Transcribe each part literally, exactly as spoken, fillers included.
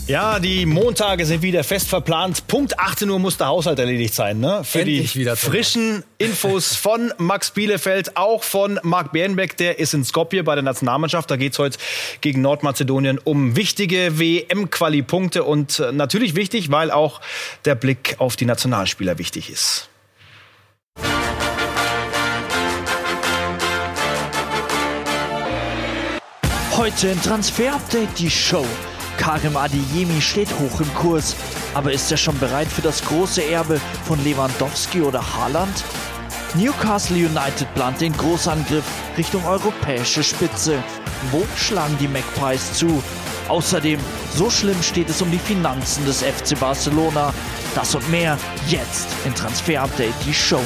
Ja, die Montage sind wieder fest verplant. Punkt achtzehn Uhr muss der Haushalt erledigt sein, ne? Für Endlich die wieder frischen Infos von Max Bielefeld, auch von Marc Bärenbeck. Der ist in Skopje bei der Nationalmannschaft. Da geht's heute gegen Nordmazedonien um wichtige W M-Quali-Punkte. Und natürlich wichtig, weil auch der Blick auf die Nationalspieler wichtig ist. Heute im Transfer-Update die Show. Karim Adeyemi steht hoch im Kurs. Aber ist er schon bereit für das große Erbe von Lewandowski oder Haaland? Newcastle United plant den Großangriff Richtung europäische Spitze. Wo schlagen die Magpies zu? Außerdem, so schlimm steht es um die Finanzen des F C Barcelona. Das und mehr jetzt in Transfer-Update die Show.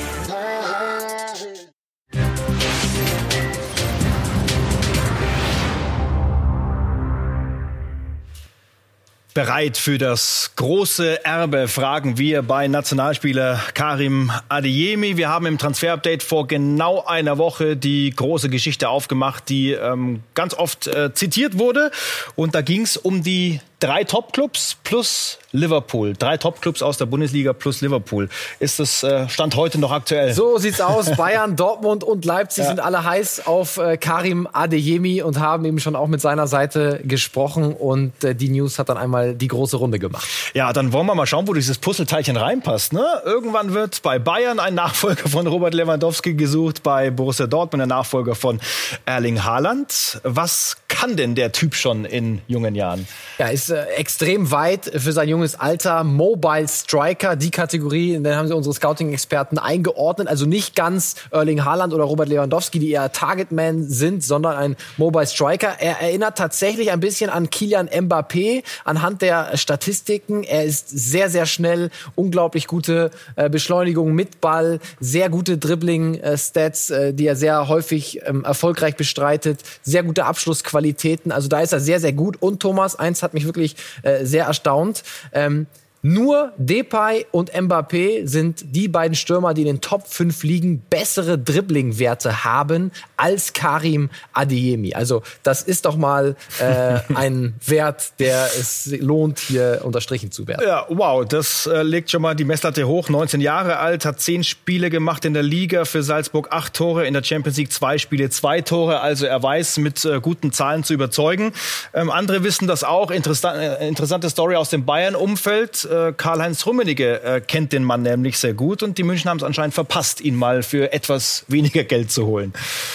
Bereit für das große Erbe, fragen wir bei Nationalspieler Karim Adeyemi. Wir haben im Transfer-Update vor genau einer Woche die große Geschichte aufgemacht, die ähm, ganz oft äh, zitiert wurde. Und da ging es um die drei Top-Clubs plus Liverpool. Drei Top-Clubs aus der Bundesliga plus Liverpool. Ist das äh, Stand heute noch aktuell? So sieht's aus. Bayern, Dortmund und Leipzig ja. sind alle heiß auf äh, Karim Adeyemi und haben eben schon auch mit seiner Seite gesprochen. Und äh, die News hat dann einmal die große Runde gemacht. Ja, dann wollen wir mal schauen, wo dieses Puzzleteilchen reinpasst. Ne? Irgendwann wird bei Bayern ein Nachfolger von Robert Lewandowski gesucht, bei Borussia Dortmund ein Nachfolger von Erling Haaland. Was kann denn der Typ schon in jungen Jahren? Ja, ist äh, extrem weit für sein junges Alter. Mobile Striker, die Kategorie, in der haben sie unsere Scouting-Experten eingeordnet. Also nicht ganz Erling Haaland oder Robert Lewandowski, die eher Targetman sind, sondern ein Mobile Striker. Er erinnert tatsächlich ein bisschen an Kylian Mbappé anhand der Statistiken. Er ist sehr, sehr schnell, unglaublich gute äh, Beschleunigung mit Ball, sehr gute Dribbling-Stats, äh, die er sehr häufig ähm, erfolgreich bestreitet, sehr gute Abschlussqualitäten. Also da ist er sehr, sehr gut. Und Thomas, eins hat mich wirklich äh, sehr erstaunt. Ähm, Nur Depay und Mbappé sind die beiden Stürmer, die in den Top fünf Ligen bessere Dribbling-Werte haben als Karim Adeyemi. Also das ist doch mal äh, ein Wert, der es lohnt, hier unterstrichen zu werden. Ja, wow, das äh, legt schon mal die Messlatte hoch. neunzehn Jahre alt, hat zehn Spiele gemacht in der Liga, für Salzburg acht Tore, in der Champions League zwei Spiele, zwei Tore. Also er weiß, mit äh, guten Zahlen zu überzeugen. Ähm, andere wissen das auch. Interessant, äh, interessante Story aus dem Bayern-Umfeld. Karl-Heinz Rummenigge äh, kennt den Mann nämlich sehr gut und die Münchner haben es anscheinend verpasst, ihn mal für etwas weniger Geld zu holen.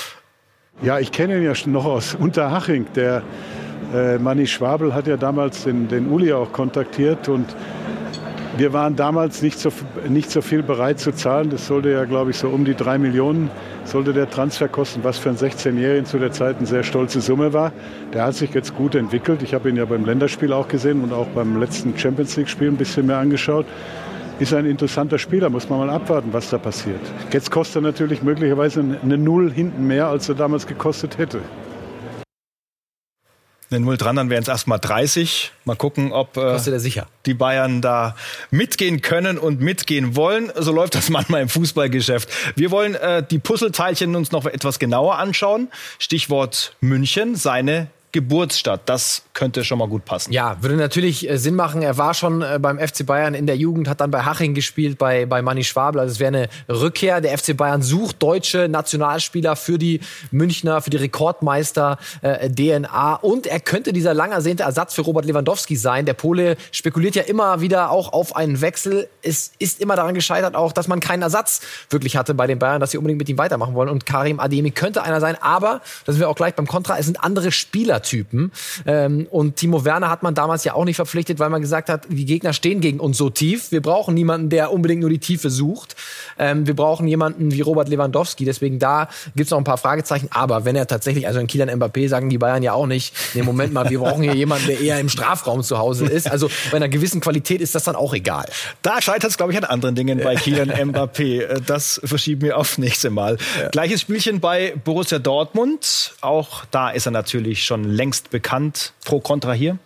Ja, ich kenne ihn ja schon noch aus Unterhaching. Der äh, Manni Schwabel hat ja damals den, den Uli auch kontaktiert und wir waren damals nicht so, nicht so viel bereit zu zahlen. Das sollte ja, glaube ich, so um die drei Millionen sollte der Transfer kosten, was für einen sechzehnjährigen zu der Zeit eine sehr stolze Summe war. Der hat sich jetzt gut entwickelt. Ich habe ihn ja beim Länderspiel auch gesehen und auch beim letzten Champions-League-Spiel ein bisschen mehr angeschaut. Ist ein interessanter Spieler, muss man mal abwarten, was da passiert. Jetzt kostet er natürlich möglicherweise eine Null hinten mehr, als er damals gekostet hätte. Eine Null dran, dann wären es erst mal dreißig. Mal gucken, ob äh, Kostet er sicher. die Bayern da mitgehen können und mitgehen wollen. So läuft das manchmal im Fußballgeschäft. Wir wollen äh, die Puzzleteilchen uns noch etwas genauer anschauen. Stichwort München, seine Geburtsstadt. Das könnte schon mal gut passen. Ja, würde natürlich äh, Sinn machen. Er war schon äh, beim F C Bayern in der Jugend, hat dann bei Haching gespielt, bei, bei Manni Schwabel. Also es wäre eine Rückkehr. Der F C Bayern sucht deutsche Nationalspieler für die Münchner, für die Rekordmeister äh, D N A. Und er könnte dieser lang ersehnte Ersatz für Robert Lewandowski sein. Der Pole spekuliert ja immer wieder auch auf einen Wechsel. Es ist immer daran gescheitert auch, dass man keinen Ersatz wirklich hatte bei den Bayern, dass sie unbedingt mit ihm weitermachen wollen. Und Karim Adeyemi könnte einer sein. Aber, da sind wir auch gleich beim Kontra, es sind andere Spieler Typen. Ähm, und Timo Werner hat man damals ja auch nicht verpflichtet, weil man gesagt hat, die Gegner stehen gegen uns so tief. Wir brauchen niemanden, der unbedingt nur die Tiefe sucht. Ähm, wir brauchen jemanden wie Robert Lewandowski. Deswegen da gibt's noch ein paar Fragezeichen. Aber wenn er tatsächlich, also in Kylian Mbappé sagen die Bayern ja auch nicht, nee, Moment mal, wir brauchen hier jemanden, der eher im Strafraum zu Hause ist. Also bei einer gewissen Qualität ist das dann auch egal. Da scheitert es, glaube ich, an anderen Dingen bei Kylian Mbappé. Das verschieben wir auf nächste Mal. Ja. Gleiches Spielchen bei Borussia Dortmund. Auch da ist er natürlich schon längst bekannt. Pro Kontra hier?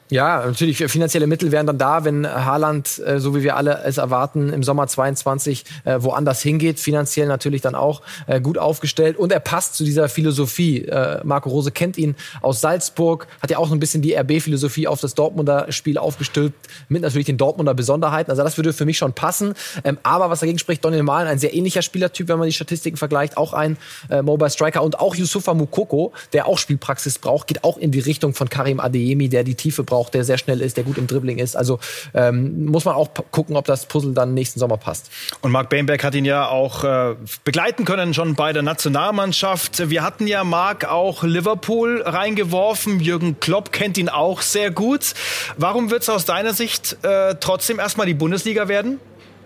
Ja, natürlich, finanzielle Mittel wären dann da, wenn Haaland, äh, so wie wir alle es erwarten, im Sommer zweiundzwanzig äh, woanders hingeht. Finanziell natürlich dann auch äh, gut aufgestellt. Und er passt zu dieser Philosophie. Äh, Marco Rose kennt ihn aus Salzburg, hat ja auch so ein bisschen die R B-Philosophie auf das Dortmunder Spiel aufgestülpt, mit natürlich den Dortmunder Besonderheiten. Also das würde für mich schon passen. Ähm, aber was dagegen spricht, Daniel Mahlen, ein sehr ähnlicher Spielertyp, wenn man die Statistiken vergleicht. Auch ein äh, Mobile Striker. Und auch Youssoufa Moukoko, der auch Spielpraxis braucht, geht auch in die Richtung von Karim Adeyemi, der die Tiefe braucht, der sehr schnell ist, der gut im Dribbling ist. Also ähm, muss man auch p- gucken, ob das Puzzle dann nächsten Sommer passt. Und Marc Bamberg hat ihn ja auch äh, begleiten können, schon bei der Nationalmannschaft. Wir hatten ja Marc auch Liverpool reingeworfen. Jürgen Klopp kennt ihn auch sehr gut. Warum wird es aus deiner Sicht äh, trotzdem erstmal die Bundesliga werden?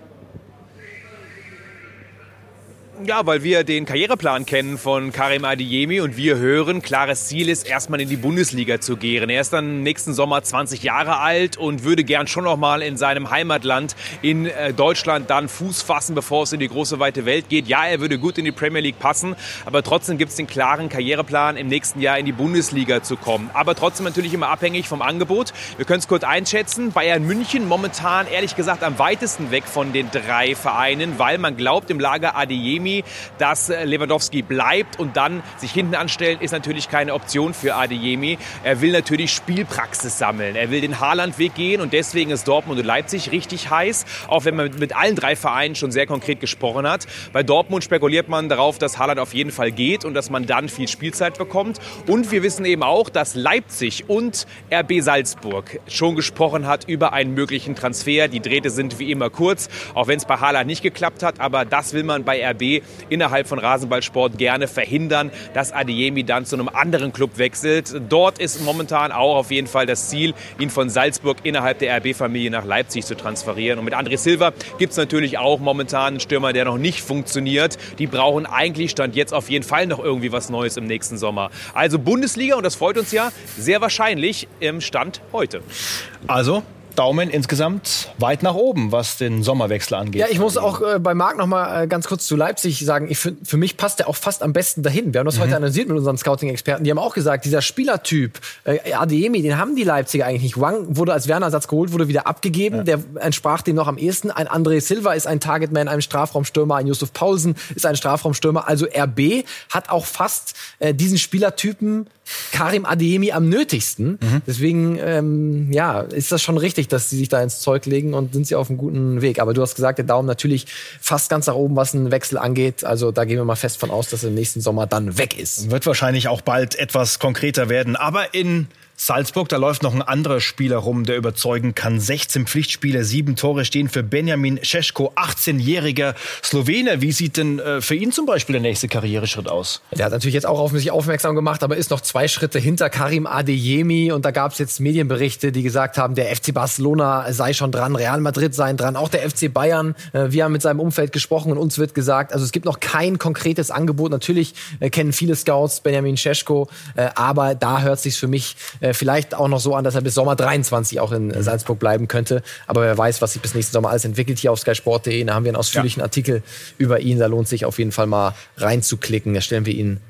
Ja, weil wir den Karriereplan kennen von Karim Adeyemi und wir hören, klares Ziel ist, erstmal in die Bundesliga zu gehen. Er ist dann nächsten Sommer zwanzig Jahre alt und würde gern schon noch mal in seinem Heimatland in äh, Deutschland dann Fuß fassen, bevor es in die große, weite Welt geht. Ja, er würde gut in die Premier League passen, aber trotzdem gibt es den klaren Karriereplan, im nächsten Jahr in die Bundesliga zu kommen. Aber trotzdem natürlich immer abhängig vom Angebot. Wir können es kurz einschätzen. Bayern München momentan ehrlich gesagt am weitesten weg von den drei Vereinen, weil man glaubt im Lager Adeyemi, dass Lewandowski bleibt und dann sich hinten anstellen, ist natürlich keine Option für Adeyemi. Er will natürlich Spielpraxis sammeln. Er will den Haaland-Weg gehen und deswegen ist Dortmund und Leipzig richtig heiß, auch wenn man mit allen drei Vereinen schon sehr konkret gesprochen hat. Bei Dortmund spekuliert man darauf, dass Haaland auf jeden Fall geht und dass man dann viel Spielzeit bekommt. Und wir wissen eben auch, dass Leipzig und R B Salzburg schon gesprochen hat über einen möglichen Transfer. Die Drähte sind wie immer kurz, auch wenn es bei Haaland nicht geklappt hat. Aber das will man bei R B innerhalb von Rasenballsport gerne verhindern, dass Adeyemi dann zu einem anderen Club wechselt. Dort ist momentan auch auf jeden Fall das Ziel, ihn von Salzburg innerhalb der R B-Familie nach Leipzig zu transferieren. Und mit André Silva gibt es natürlich auch momentan einen Stürmer, der noch nicht funktioniert. Die brauchen eigentlich Stand jetzt auf jeden Fall noch irgendwie was Neues im nächsten Sommer. Also Bundesliga, und das freut uns ja, sehr wahrscheinlich im Stand heute. Also Daumen insgesamt weit nach oben, was den Sommerwechsel angeht. Ja, ich muss auch äh, bei Marc noch mal äh, ganz kurz zu Leipzig sagen, ich find, für mich passt der auch fast am besten dahin. Wir haben das mhm. heute analysiert mit unseren Scouting-Experten. Die haben auch gesagt, dieser Spielertyp, äh, Adeyemi, den haben die Leipziger eigentlich nicht. Wang wurde als Werner-Ersatz geholt, wurde wieder abgegeben. Ja. Der entsprach dem noch am ehesten. Ein André Silva ist ein Targetman, ein Strafraumstürmer. Ein Yusuf Paulsen ist ein Strafraumstürmer. Also R B hat auch fast äh, diesen Spielertypen Karim Adeyemi am nötigsten. Mhm. Deswegen, ähm, ja, ist das schon richtig, dass sie sich da ins Zeug legen und sind sie auf einem guten Weg. Aber du hast gesagt, der Daumen natürlich fast ganz nach oben, was einen Wechsel angeht. Also da gehen wir mal fest von aus, dass er im nächsten Sommer dann weg ist. Wird wahrscheinlich auch bald etwas konkreter werden. Aber in Salzburg, da läuft noch ein anderer Spieler rum, der überzeugen kann. sechzehn Pflichtspiele, sieben Tore stehen für Benjamin Šeško, achtzehnjähriger Slowene. Wie sieht denn äh, für ihn zum Beispiel der nächste Karriereschritt aus? Der hat natürlich jetzt auch auf sich aufmerksam gemacht, aber ist noch zwei Schritte hinter Karim Adeyemi. Und da gab es jetzt Medienberichte, die gesagt haben, der F C Barcelona sei schon dran, Real Madrid sei dran, auch der F C Bayern. Äh, wir haben mit seinem Umfeld gesprochen und uns wird gesagt, also es gibt noch kein konkretes Angebot. Natürlich äh, kennen viele Scouts Benjamin Šeško, äh, aber da hört es sich für mich äh, vielleicht auch noch so an, dass er bis Sommer dreiundzwanzig auch in Salzburg bleiben könnte. Aber wer weiß, was sich bis nächsten Sommer alles entwickelt. Hier auf sky sport punkt de, da haben wir einen ausführlichen ja. Artikel über ihn. Da lohnt sich auf jeden Fall mal reinzuklicken. Da stellen wir ihn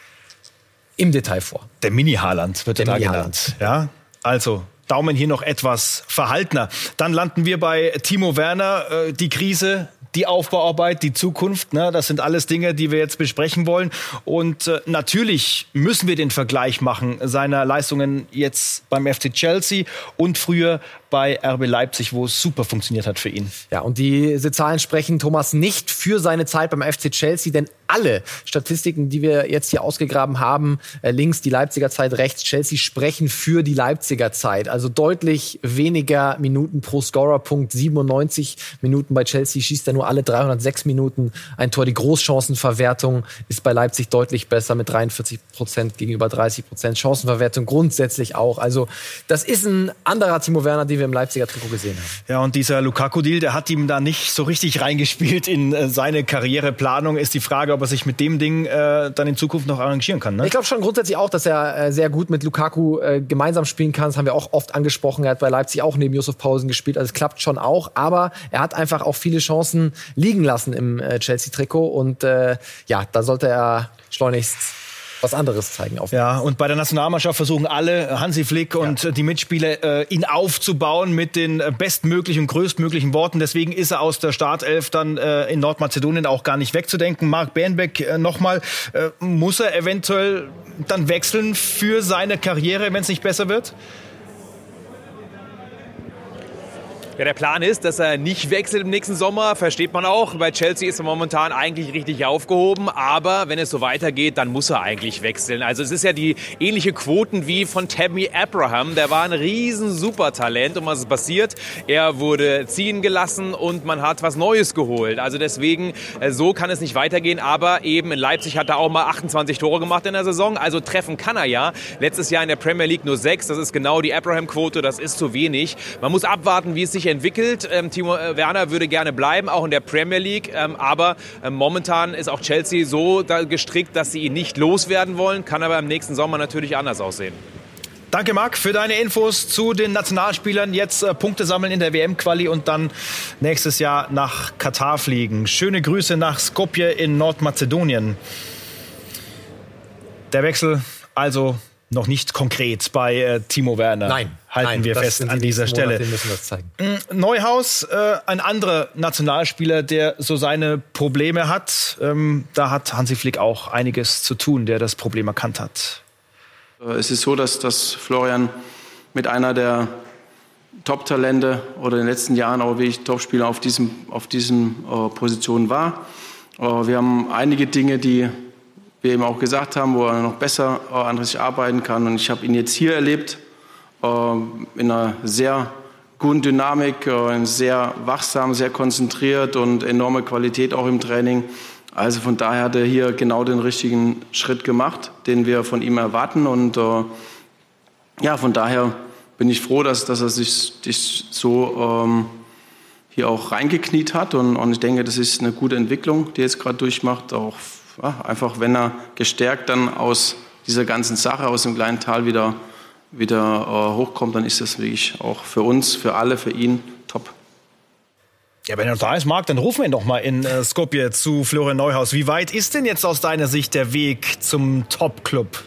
im Detail vor. Der Mini-Haaland wird er da genannt. Ja, also Daumen hier noch etwas verhaltener. Dann landen wir bei Timo Werner. Äh, die Krise, die Aufbauarbeit, die Zukunft, ne, das sind alles Dinge, die wir jetzt besprechen wollen. Und äh, natürlich müssen wir den Vergleich machen seiner Leistungen jetzt beim F C Chelsea und früher bei R B Leipzig, wo es super funktioniert hat für ihn. Ja, und diese Zahlen sprechen, Thomas, nicht für seine Zeit beim F C Chelsea, denn alle Statistiken, die wir jetzt hier ausgegraben haben, äh, links die Leipziger Zeit, rechts Chelsea, sprechen für die Leipziger Zeit. Also deutlich weniger Minuten pro Scorerpunkt, siebenundneunzig Minuten bei Chelsea, schießt er nur alle dreihundertsechs Minuten ein Tor. Die Großchancenverwertung ist bei Leipzig deutlich besser mit dreiundvierzig Prozent gegenüber dreißig Prozent. Chancenverwertung grundsätzlich auch. Also das ist ein anderer Timo Werner, den wir im Leipziger Trikot gesehen haben. Ja, und dieser Lukaku-Deal, der hat ihm da nicht so richtig reingespielt in äh, seine Karriereplanung. Ist die Frage, ob er sich mit dem Ding äh, dann in Zukunft noch arrangieren kann. Ne? Ich glaube schon grundsätzlich auch, dass er äh, sehr gut mit Lukaku äh, gemeinsam spielen kann. Das haben wir auch oft angesprochen. Er hat bei Leipzig auch neben Yusuf Paulsen gespielt. Also es klappt schon auch. Aber er hat einfach auch viele Chancen liegen lassen im äh, Chelsea-Trikot. Und äh, ja, da sollte er schleunigst was anderes zeigen. Auf ja, und bei der Nationalmannschaft versuchen alle, Hansi Flick und ja. die Mitspieler, äh, ihn aufzubauen mit den bestmöglichen, größtmöglichen Worten. Deswegen ist er aus der Startelf dann äh, in Nordmazedonien auch gar nicht wegzudenken. Marc Bernbeck äh, nochmal, äh, muss er eventuell dann wechseln für seine Karriere, wenn es nicht besser wird? Ja, der Plan ist, dass er nicht wechselt im nächsten Sommer, versteht man auch. Bei Chelsea ist er momentan eigentlich richtig aufgehoben, aber wenn es so weitergeht, dann muss er eigentlich wechseln. Also es ist ja die ähnliche Quoten wie von Tammy Abraham. Der war ein riesen Supertalent und was ist passiert? Er wurde ziehen gelassen und man hat was Neues geholt. Also deswegen, so kann es nicht weitergehen, aber eben in Leipzig hat er auch mal achtundzwanzig Tore gemacht in der Saison, also treffen kann er ja. Letztes Jahr in der Premier League nur sechs, das ist genau die Abraham-Quote, das ist zu wenig. Man muss abwarten, wie es sich entwickelt. Ähm, Timo Werner würde gerne bleiben, auch in der Premier League. Ähm, aber ähm, momentan ist auch Chelsea so da gestrickt, dass sie ihn nicht loswerden wollen. Kann aber im nächsten Sommer natürlich anders aussehen. Danke, Marc, für deine Infos zu den Nationalspielern. Jetzt äh, Punkte sammeln in der W M-Quali und dann nächstes Jahr nach Katar fliegen. Schöne Grüße nach Skopje in Nordmazedonien. Der Wechsel also noch nicht konkret bei äh, Timo Werner. Nein. Halten Nein, wir fest an dieser Stelle. Müssen das zeigen. Neuhaus, äh, ein anderer Nationalspieler, der so seine Probleme hat. Ähm, da hat Hansi Flick auch einiges zu tun, der das Problem erkannt hat. Es ist so, dass, dass Florian mit einer der Top-Talente oder in den letzten Jahren auch wirklich Topspieler auf diesem, auf diesen äh, Positionen war. Äh, wir haben einige Dinge, die wir eben auch gesagt haben, wo er noch besser äh, an sich arbeiten kann. Und ich habe ihn jetzt hier erlebt, in einer sehr guten Dynamik, sehr wachsam, sehr konzentriert und enorme Qualität auch im Training. Also von daher hat er hier genau den richtigen Schritt gemacht, den wir von ihm erwarten. Und ja, von daher bin ich froh, dass, dass er sich, sich so ähm, hier auch reingekniet hat. Und, und ich denke, das ist eine gute Entwicklung, die er jetzt gerade durchmacht. Auch ja, einfach, wenn er gestärkt dann aus dieser ganzen Sache, aus dem kleinen Tal wieder wieder äh, hochkommt, dann ist das wirklich auch für uns, für alle, für ihn top. Ja, wenn er da ist, Marc, dann rufen wir ihn doch mal in äh, Skopje zu Florian Neuhaus. Wie weit ist denn jetzt aus deiner Sicht der Weg zum Top-Club?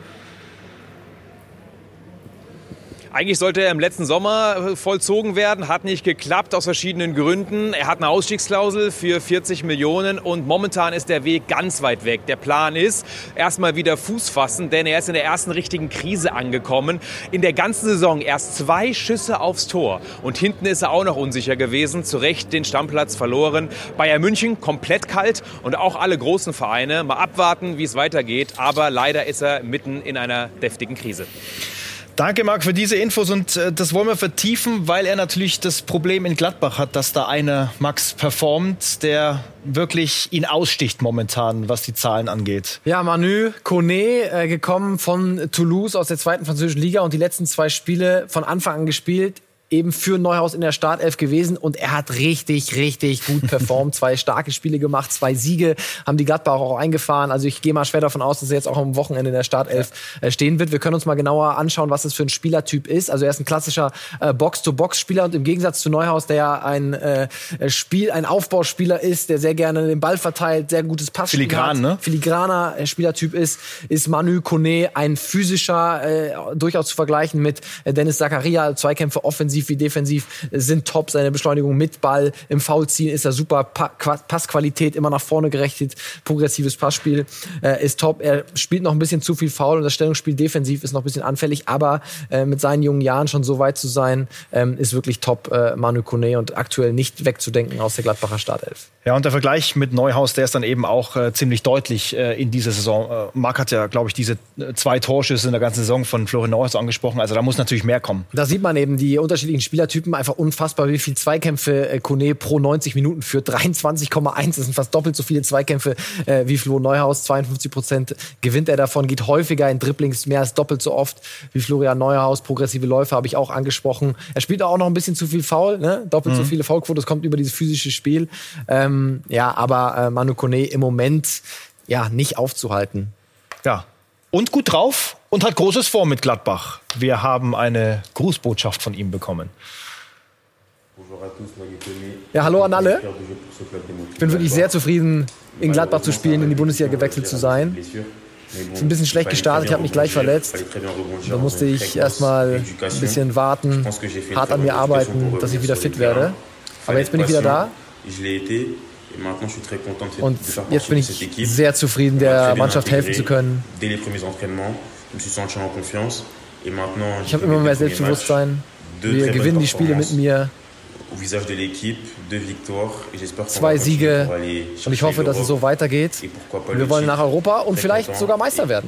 Eigentlich sollte er im letzten Sommer vollzogen werden, hat nicht geklappt aus verschiedenen Gründen. Er hat eine Ausstiegsklausel für vierzig Millionen und momentan ist der Weg ganz weit weg. Der Plan ist, erstmal wieder Fuß fassen, denn er ist in der ersten richtigen Krise angekommen. In der ganzen Saison erst zwei Schüsse aufs Tor und hinten ist er auch noch unsicher gewesen. Zu Recht den Stammplatz verloren. Bayern München komplett kalt und auch alle großen Vereine. Mal abwarten, wie es weitergeht, aber leider ist er mitten in einer deftigen Krise. Danke, Marc, für diese Infos und äh, das wollen wir vertiefen, weil er natürlich das Problem in Gladbach hat, dass da einer Max performt, der wirklich ihn aussticht momentan, was die Zahlen angeht. Ja, Manu Koné, äh, gekommen von Toulouse aus der zweiten französischen Liga und die letzten zwei Spiele von Anfang an gespielt. Eben für Neuhaus in der Startelf gewesen und er hat richtig, richtig gut performt. Zwei starke Spiele gemacht, zwei Siege haben die Gladbacher auch eingefahren. Also ich gehe mal schwer davon aus, dass er jetzt auch am Wochenende in der Startelf äh, stehen wird. Wir können uns mal genauer anschauen, was das für ein Spielertyp ist. Also er ist ein klassischer äh, Box-to-Box-Spieler und im Gegensatz zu Neuhaus, der ja ein äh, Spiel, ein Aufbauspieler ist, der sehr gerne den Ball verteilt, sehr gutes Passspiel Filigran, hat, ne? filigraner äh, Spielertyp ist, ist Manu Koné ein physischer, äh, durchaus zu vergleichen mit äh, Dennis Zakaria, Zweikämpfe offensiv wie defensiv sind top. Seine Beschleunigung mit Ball, im Foulziehen ist er super. Pa- Passqualität immer nach vorne gerechnet. Progressives Passspiel äh, ist top. Er spielt noch ein bisschen zu viel Foul und das Stellungsspiel defensiv ist noch ein bisschen anfällig. Aber äh, mit seinen jungen Jahren schon so weit zu sein, ähm, ist wirklich top, äh, Manu Koné, und aktuell nicht wegzudenken aus der Gladbacher Startelf. Ja, und der Vergleich mit Neuhaus, der ist dann eben auch äh, ziemlich deutlich äh, in dieser Saison. Äh, Marc hat ja, glaube ich, diese äh, zwei Torschüsse in der ganzen Saison von Florian Neuhaus angesprochen. Also da muss natürlich mehr kommen. Da sieht man eben die unterschiedlichen Spielertypen, einfach unfassbar, wie viel Zweikämpfe äh, Koné pro neunzig Minuten führt. dreiundzwanzig Komma eins, das sind fast doppelt so viele Zweikämpfe äh, wie Flo Neuhaus. zweiundfünfzig Prozent gewinnt er davon, geht häufiger in Dribblings, mehr als doppelt so oft wie Florian Neuhaus. Progressive Läufe habe ich auch angesprochen. Er spielt auch noch ein bisschen zu viel Foul, ne? Doppelt mhm. so viele Foulquote, das kommt über dieses physische Spiel. Ähm, ja, aber äh, Manu Koné im Moment ja nicht aufzuhalten. Ja, und gut drauf und hat Großes vor mit Gladbach. Wir haben eine Grußbotschaft von ihm bekommen. Ja, hallo an alle. Ich bin wirklich sehr zufrieden, in Gladbach zu spielen, in die Bundesliga gewechselt zu sein. Ist ein bisschen schlecht gestartet, ich habe mich gleich verletzt. Da musste ich erstmal ein bisschen warten, hart an mir arbeiten, dass ich wieder fit werde. Aber jetzt bin ich wieder da. Und jetzt bin ich sehr zufrieden, der Mannschaft helfen zu können. Ich habe immer mehr Selbstbewusstsein. Wir gewinnen die Spiele mit mir. Zwei Siege und ich hoffe, dass es so weitergeht. Wir wollen nach Europa und vielleicht sogar Meister werden.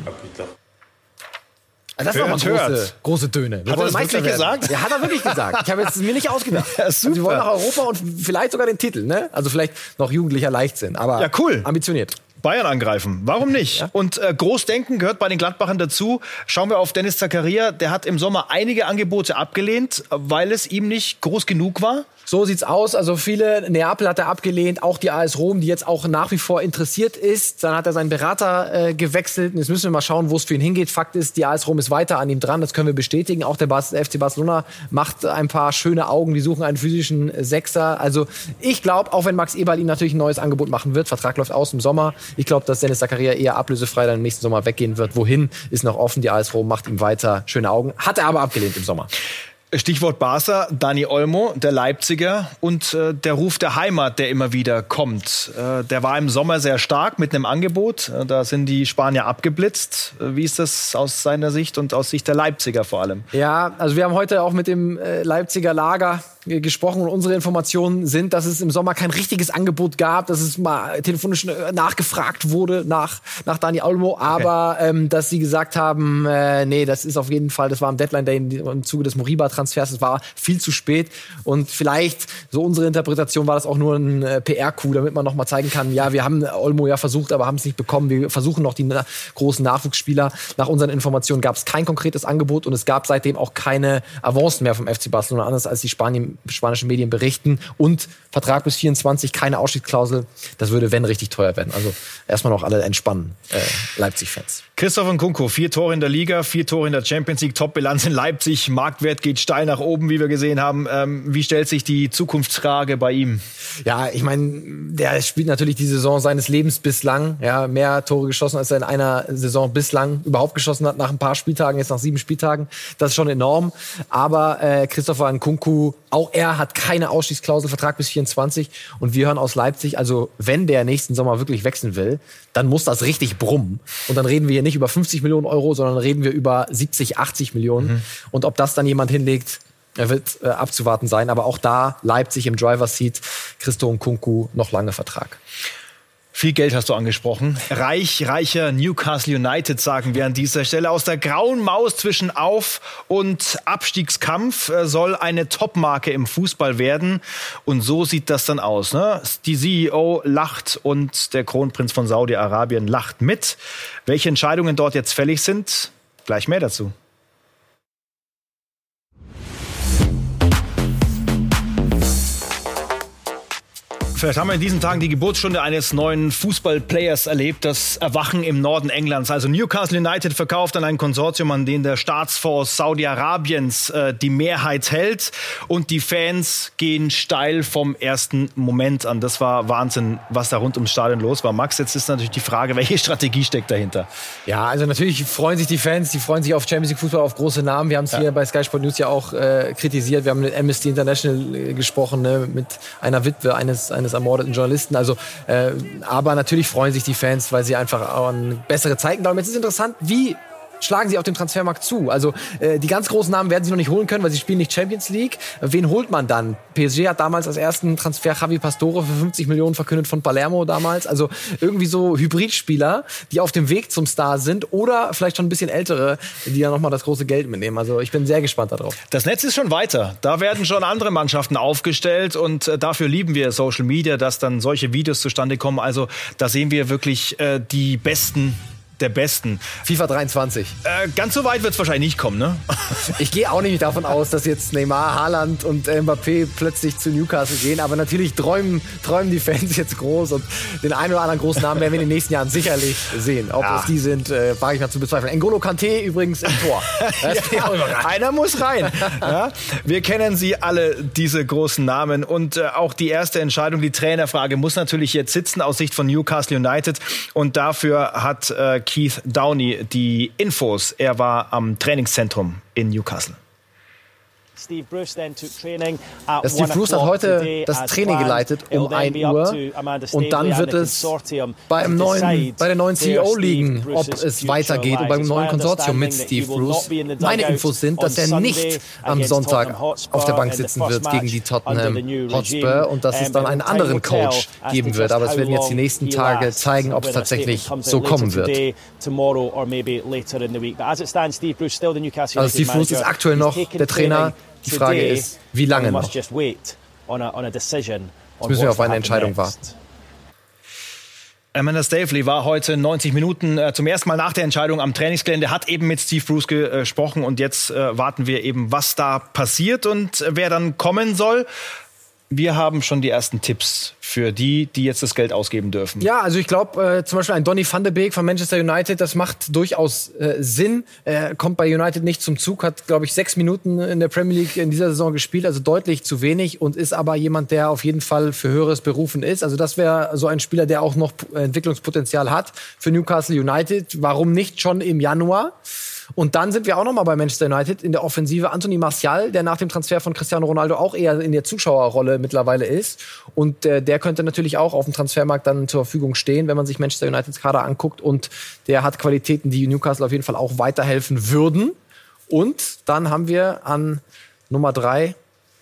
Das war mal große, große Töne. Wir hat er das wirklich werden. gesagt? Ja, hat er wirklich gesagt. Ich habe jetzt mir nicht ausgedacht. Ja, also wir wollen nach Europa und vielleicht sogar den Titel. Ne? Also vielleicht noch jugendlicher Leichtsinn, aber ja, cool. ambitioniert. Bayern angreifen. Warum nicht? Ja. Und äh, Großdenken gehört bei den Gladbachern dazu. Schauen wir auf Dennis Zakaria. Der hat im Sommer einige Angebote abgelehnt, weil es ihm nicht groß genug war. So sieht's aus. Also viele, Neapel hat er abgelehnt, auch die A S Rom, die jetzt auch nach wie vor interessiert ist. Dann hat er seinen Berater äh, gewechselt. Und jetzt müssen wir mal schauen, wo es für ihn hingeht. Fakt ist, die A S Rom ist weiter an ihm dran. Das können wir bestätigen. Auch der F C Barcelona macht ein paar schöne Augen. Die suchen einen physischen Sechser. Also ich glaube, auch wenn Max Eberl ihm natürlich ein neues Angebot machen wird, Vertrag läuft aus im Sommer. Ich glaube, dass Dennis Zakaria eher ablösefrei dann im nächsten Sommer weggehen wird. Wohin, ist noch offen. Die A S Rom macht ihm weiter schöne Augen. Hat er aber abgelehnt im Sommer. Stichwort Barca, Dani Olmo, der Leipziger und äh, der Ruf der Heimat, der immer wieder kommt. Äh, der war im Sommer sehr stark mit einem Angebot. Äh, da sind die Spanier abgeblitzt. Äh, wie ist das aus seiner Sicht und aus Sicht der Leipziger vor allem? Ja, also wir haben heute auch mit dem äh, Leipziger Lager gesprochen und unsere Informationen sind, dass es im Sommer kein richtiges Angebot gab, dass es mal telefonisch nachgefragt wurde nach, nach Dani Olmo, aber okay. ähm, dass sie gesagt haben, äh, nee, das ist auf jeden Fall, das war am Deadline-Day im Zuge des Moriba-Transfers, es war viel zu spät und vielleicht, so unsere Interpretation, war das auch nur ein äh, P R-Coup, damit man noch mal zeigen kann, ja, wir haben Olmo ja versucht, aber haben es nicht bekommen, wir versuchen noch die na- großen Nachwuchsspieler. Nach unseren Informationen gab es kein konkretes Angebot und es gab seitdem auch keine Avancen mehr vom F C Barcelona, anders als die Spanien spanischen Medien berichten und Vertrag bis vierundzwanzig, keine Ausstiegsklausel. Das würde, wenn, richtig teuer werden. Also erstmal noch alle entspannen, äh, Leipzig-Fans. Christoph Nkunku, vier Tore in der Liga, vier Tore in der Champions League, Top-Bilanz in Leipzig, Marktwert geht steil nach oben, wie wir gesehen haben. Ähm, wie stellt sich die Zukunftsfrage bei ihm? Ja, ich meine, der spielt natürlich die Saison seines Lebens bislang. Ja, mehr Tore geschossen, als er in einer Saison bislang überhaupt geschossen hat, nach ein paar Spieltagen, jetzt nach sieben Spieltagen. Das ist schon enorm. Aber äh, Christopher Nkunku, auch er hat keine Ausstiegsklausel, Vertrag bis vierundzwanzig. Und wir hören aus Leipzig, also wenn der nächsten Sommer wirklich wechseln will, dann muss das richtig brummen. Und dann reden wir hier nicht über fünfzig Millionen Euro, sondern reden wir über siebzig, achtzig Millionen. Mhm. Und ob das dann jemand hinlegt, wird äh, abzuwarten sein. Aber auch da Leipzig im Driver's Seat, Christo Nkunku noch lange Vertrag. Viel Geld hast du angesprochen. Reich, reicher Newcastle United, sagen wir an dieser Stelle. Aus der grauen Maus zwischen Auf- und Abstiegskampf soll eine Topmarke im Fußball werden. Und so sieht das dann aus, ne? Die C E O lacht und der Kronprinz von Saudi-Arabien lacht mit. Welche Entscheidungen dort jetzt fällig sind, gleich mehr dazu. Vielleicht haben wir in diesen Tagen die Geburtsstunde eines neuen Fußballplayers erlebt, das Erwachen im Norden Englands. Also Newcastle United verkauft an ein Konsortium, an dem der Staatsfonds Saudi-Arabiens äh, die Mehrheit hält. Und die Fans gehen steil vom ersten Moment an. Das war Wahnsinn, was da rund ums Stadion los war. Max, jetzt ist natürlich die Frage, welche Strategie steckt dahinter? Ja, also natürlich freuen sich die Fans, die freuen sich auf Champions League Fußball, auf große Namen. Wir haben es ja. hier bei Sky Sport News ja auch äh, kritisiert. Wir haben mit Amnesty International äh, gesprochen, ne, mit einer Witwe eines, eines ermordeten Journalisten. Also, äh, aber natürlich freuen sich die Fans, weil sie einfach an bessere Zeiten glauben. Jetzt ist interessant, wie schlagen sie auf dem Transfermarkt zu? Also äh, die ganz großen Namen werden sie noch nicht holen können, weil sie spielen nicht Champions League. Wen holt man dann? P S G hat damals als ersten Transfer Javi Pastore für fünfzig Millionen verkündet von Palermo damals. Also irgendwie so Hybridspieler, die auf dem Weg zum Star sind oder vielleicht schon ein bisschen ältere, die dann nochmal das große Geld mitnehmen. Also ich bin sehr gespannt darauf. Das Netz ist schon weiter. Da werden schon andere Mannschaften aufgestellt und äh, dafür lieben wir Social Media, dass dann solche Videos zustande kommen. Also da sehen wir wirklich äh, die Besten der Besten. FIFA dreiundzwanzig. Äh, ganz so weit wird es wahrscheinlich nicht kommen, ne? Ich gehe auch nicht davon aus, dass jetzt Neymar, Haaland und Mbappé plötzlich zu Newcastle gehen. Aber natürlich träumen, träumen die Fans jetzt groß. Und den einen oder anderen großen Namen werden wir in den nächsten Jahren sicherlich sehen. Ob ja. es die sind, äh, wage ich mal zu bezweifeln. N'Golo Kanté übrigens im Tor. Ja, einer muss rein. Ja? Wir kennen sie alle, diese großen Namen. Und äh, auch die erste Entscheidung, die Trainerfrage, muss natürlich jetzt sitzen aus Sicht von Newcastle United. Und dafür hat äh, Keith Downey die Infos. Er war am Trainingszentrum in Newcastle. Steve Bruce hat heute das Training geleitet um ein Uhr und dann wird es beim neuen, bei der neuen C E O liegen, ob es weitergeht und beim neuen Konsortium mit Steve Bruce. Meine Infos sind, dass er nicht am Sonntag auf der Bank sitzen wird gegen die Tottenham Hotspur und dass es dann einen anderen Coach geben wird. Aber es werden jetzt die nächsten Tage zeigen, ob es tatsächlich so kommen wird. Also Steve Bruce ist aktuell noch der Trainer. Die Frage ist, wie lange noch? Jetzt müssen wir auf eine Entscheidung warten. Amanda Staveley war heute neunzig Minuten äh, zum ersten Mal nach der Entscheidung am Trainingsgelände, hat eben mit Steve Bruce gesprochen und jetzt äh, warten wir eben, was da passiert und äh, wer dann kommen soll. Wir haben schon die ersten Tipps für die, die jetzt das Geld ausgeben dürfen. Ja, also ich glaube, äh, zum Beispiel ein Donny van de Beek von Manchester United, das macht durchaus äh, Sinn. Er kommt bei United nicht zum Zug, hat, glaube ich, sechs Minuten in der Premier League in dieser Saison gespielt, also deutlich zu wenig und ist aber jemand, der auf jeden Fall für Höheres berufen ist. Also das wäre so ein Spieler, der auch noch Entwicklungspotenzial hat für Newcastle United. Warum nicht schon im Januar? Und dann sind wir auch noch mal bei Manchester United in der Offensive. Anthony Martial, der nach dem Transfer von Cristiano Ronaldo auch eher in der Zuschauerrolle mittlerweile ist. Und äh, der könnte natürlich auch auf dem Transfermarkt dann zur Verfügung stehen, wenn man sich Manchester Uniteds Kader anguckt. Und der hat Qualitäten, die Newcastle auf jeden Fall auch weiterhelfen würden. Und dann haben wir an Nummer drei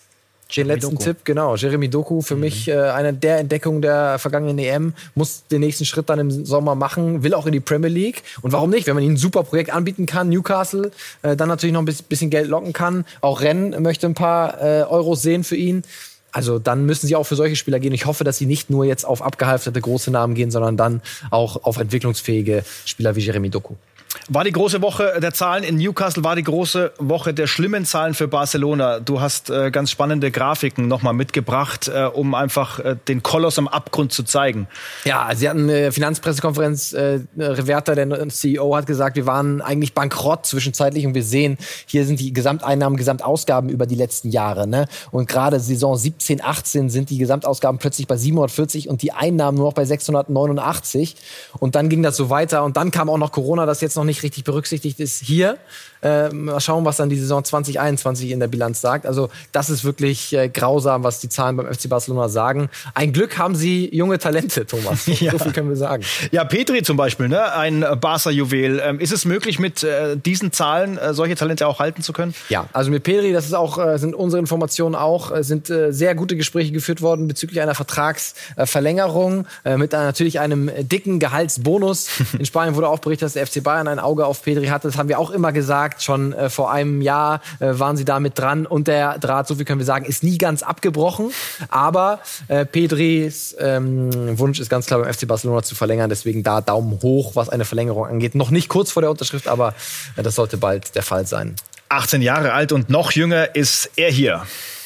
den letzten Doku. Tipp, genau. Jeremy Doku, für mhm. mich äh, eine der Entdeckungen der vergangenen E M, muss den nächsten Schritt dann im Sommer machen, will auch in die Premier League. Und warum nicht? Wenn man ihnen ein super Projekt anbieten kann, Newcastle, äh, dann natürlich noch ein bisschen Geld locken kann. Auch Rennes möchte ein paar äh, Euros sehen für ihn. Also dann müssen sie auch für solche Spieler gehen. Ich hoffe, dass sie nicht nur jetzt auf abgehalfterte große Namen gehen, sondern dann auch auf entwicklungsfähige Spieler wie Jeremy Doku. War die große Woche der Zahlen in Newcastle, war die große Woche der schlimmen Zahlen für Barcelona. Du hast äh, ganz spannende Grafiken nochmal mitgebracht, äh, um einfach äh, den Koloss am Abgrund zu zeigen. Ja, sie hatten eine Finanzpressekonferenz, äh, Reverta, der C E O, hat gesagt, wir waren eigentlich bankrott zwischenzeitlich und wir sehen, hier sind die Gesamteinnahmen, Gesamtausgaben über die letzten Jahre. Ne? Und gerade Saison siebzehn, achtzehn sind die Gesamtausgaben plötzlich bei siebenhundertvierzig und die Einnahmen nur noch bei sechshundertneunundachtzig. Und dann ging das so weiter und dann kam auch noch Corona, das jetzt noch nicht richtig berücksichtigt ist hier. Äh, mal schauen, was dann die Saison zwanzig einundzwanzig in der Bilanz sagt. Also das ist wirklich äh, grausam, was die Zahlen beim F C Barcelona sagen. Ein Glück haben sie junge Talente, Thomas. Ja. So viel können wir sagen. Ja, Pedri zum Beispiel, ne? Ein Barca-Juwel. Ähm, ist es möglich, mit äh, diesen Zahlen äh, solche Talente auch halten zu können? Ja, also mit Pedri, das ist auch, äh, sind unsere Informationen auch, äh, sind äh, sehr gute Gespräche geführt worden bezüglich einer Vertragsverlängerung äh, mit einer, natürlich einem dicken Gehaltsbonus. In Spanien wurde auch berichtet, dass der F C Bayern ein Auge auf Pedri hatte. Das haben wir auch immer gesagt. Schon äh, vor einem Jahr äh, waren sie damit dran. Und der Draht, so viel können wir sagen, ist nie ganz abgebrochen. Aber äh, Pedris ähm, Wunsch ist ganz klar, beim F C Barcelona zu verlängern. Deswegen da Daumen hoch, was eine Verlängerung angeht. Noch nicht kurz vor der Unterschrift, aber äh, das sollte bald der Fall sein. achtzehn Jahre alt und noch jünger ist er hier.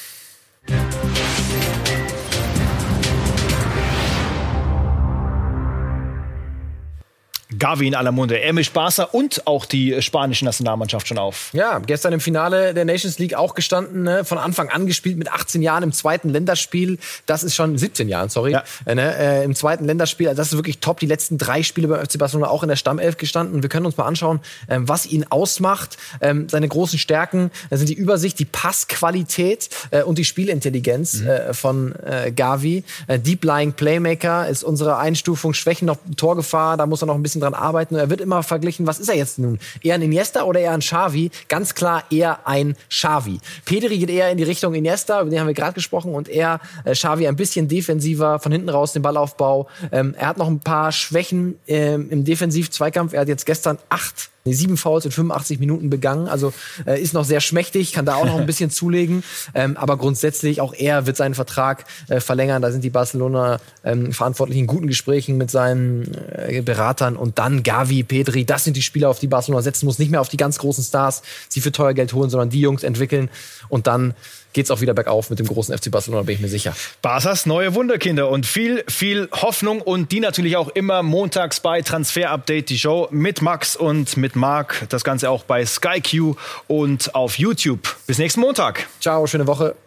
Gavi in aller Munde. Er mischt Barca und auch die spanische Nationalmannschaft schon auf. Ja, gestern im Finale der Nations League auch gestanden, ne? Von Anfang an gespielt mit achtzehn Jahren im zweiten Länderspiel. Das ist schon siebzehn Jahren, sorry. Ja. Äh, ne? äh, Im zweiten Länderspiel, also das ist wirklich top. Die letzten drei Spiele beim F C Barcelona auch in der Stammelf gestanden. Wir können uns mal anschauen, ähm, was ihn ausmacht. Ähm, seine großen Stärken das sind die Übersicht, die Passqualität äh, und die Spielintelligenz mhm. äh, von äh, Gavi. Äh, Deep Lying Playmaker ist unsere Einstufung. Schwächen noch Torgefahr, da muss er noch ein bisschen dran arbeiten. Er wird immer verglichen, was ist er jetzt nun? Eher ein Iniesta oder eher ein Xavi? Ganz klar eher ein Xavi. Pedri geht eher in die Richtung Iniesta, über den haben wir gerade gesprochen, und er, äh, Xavi, ein bisschen defensiver, von hinten raus den Ballaufbau. Ähm, er hat noch ein paar Schwächen ähm, im Defensiv-Zweikampf. Er hat jetzt gestern acht sieben Fouls in fünfundachtzig Minuten begangen, also äh, ist noch sehr schmächtig, kann da auch noch ein bisschen zulegen, ähm, aber grundsätzlich auch er wird seinen Vertrag äh, verlängern. Da sind die Barcelona ähm, Verantwortlichen in guten Gesprächen mit seinen äh, Beratern. Und dann Gavi, Pedri, das sind die Spieler, auf die Barcelona setzen muss, nicht mehr auf die ganz großen Stars, sie für teuer Geld holen, sondern die Jungs entwickeln, und dann geht's auch wieder bergauf mit dem großen F C Barcelona, bin ich mir sicher. Barças neue Wunderkinder und viel, viel Hoffnung, und die natürlich auch immer montags bei Transfer Update, die Show mit Max und mit Marc. Das Ganze auch bei Sky Q und auf YouTube. Bis nächsten Montag. Ciao, schöne Woche.